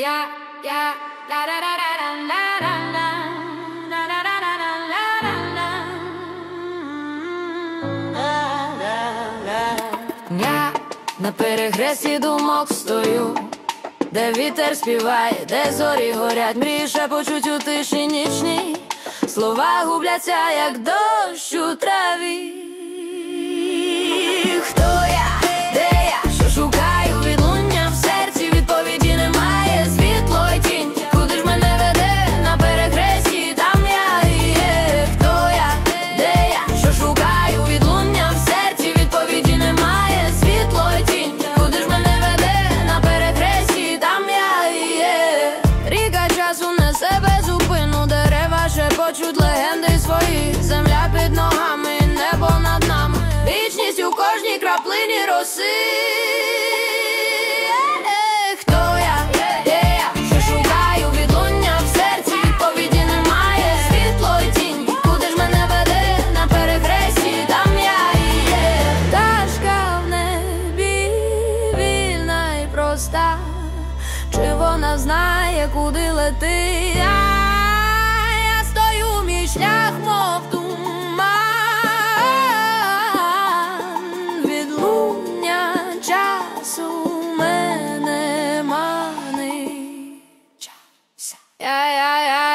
Я на перехресті думок стою, де вітер співає, де зорі горять, мрії шепочуть у тиші нічній, слова губляться, як дощ у траві. Хто я? Де я? Що шукаю? Відлуння в серці, відповіді немає, світло й тінь. Куди ж мене веде? На перехресті, там я і є. Хто я? Де я? Що шукаю? Відлуння в серці, відповіді немає, світло й тінь. Куди ж мене веде? На перехресті, там я і є. Ріка часу несе без зупину, дерева шепочуть легенди свої, земля під ногами, небо над нами, вічність у кожній краплині роси. Хто я? Де я? Що шукаю? Відлуння в серці, відповіді немає, світло й тінь. Куди ж мене веде? На перехресті, там я і є. Пташка в небі, вільна й проста, чи вона знає, куди летить? Я стою, мій шлях, мов туман, відлуння часу мене манить. Я